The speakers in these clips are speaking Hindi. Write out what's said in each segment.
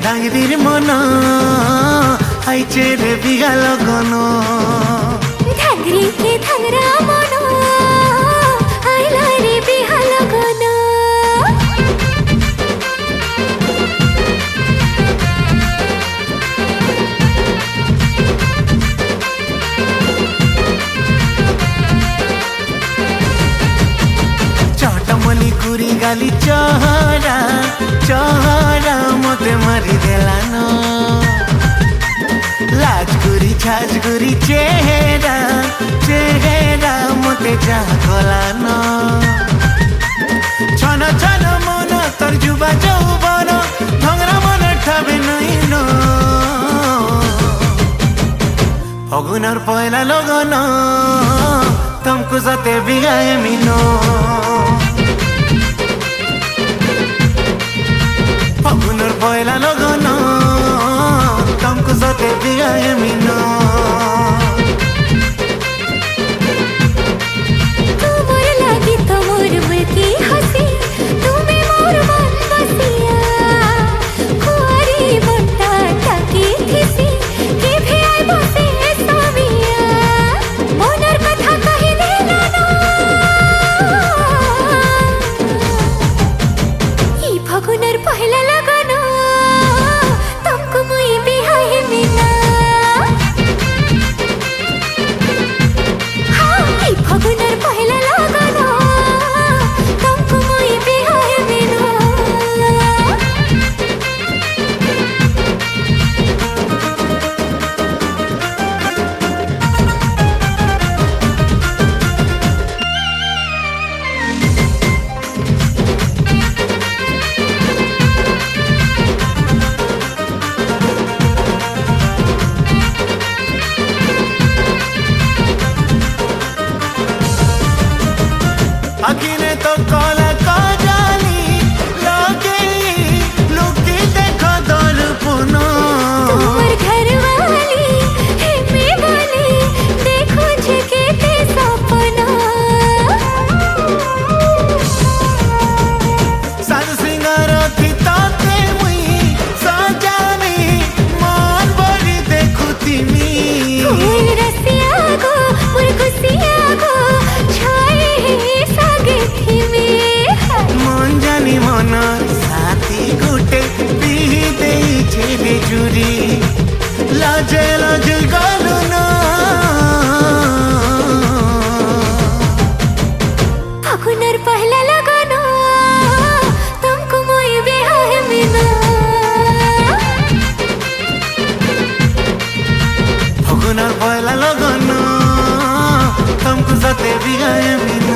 সাগরির মন আইছে রে বিঘা লগন ধাংরি কে ধাংরা মন আইলা রে বিহা লগন চটমলি কুড়ি গালি চহরা চহরা মতে মারি দেলান লাজ গুরি ছাজ গুরি চেহারা চেহারা মতে যা গলান ছন ছন মন তোর যুবা যৌবন ভংরা মন ঠাবে নইন ফগুনর পয়লা লগন तुमको सते बिगाए मिनो फगुनर पयला लगन तुमको सते बिगाए मिनो তোমার লাগি তোমার মুখে হাসি তুমি মোর মন বসিয়া কুয়ারি বটা টাকি থিসি কে ভেআই বসে সামিয়া মনের কথা কহি দিলা না ই ফাগুনের পহেলা লগন तुमको मुई बिहाए मिना फगुनर पहला लगन तुमको मुई बिहाए मिना अखिले तो कला कजाली लगे लुकी देखो दर्पण तुम्हार घर वाली है मैं वाली देखो झके ते सपना साज सिंगार थी ताते मुई सजानी मन भरी देखु तिमी फूल रसिया गो मुरकुसिया गो छाए है सागे थी में मन जानी मन साथी गुटे बिही देई छेले जुरी लाजे लाज गलु ना फगुनर पहला लगन तुमको मुई बिहाए मिना फगुनर पयला लगन तुमको सते बिगाए मिनो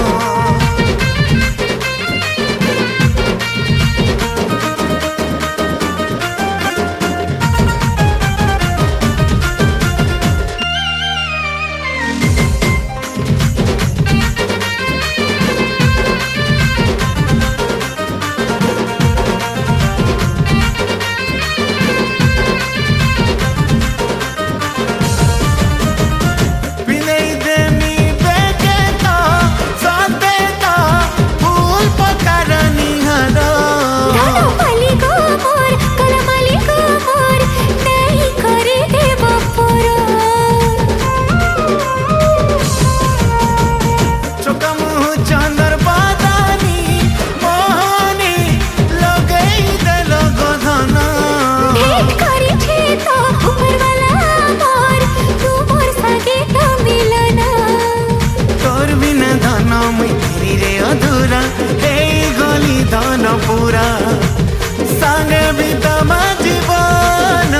पूरा संगे बीतमा जीवन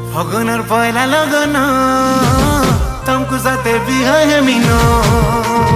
फगुनर पयला लगन तुमको सते बिहाए मिनो।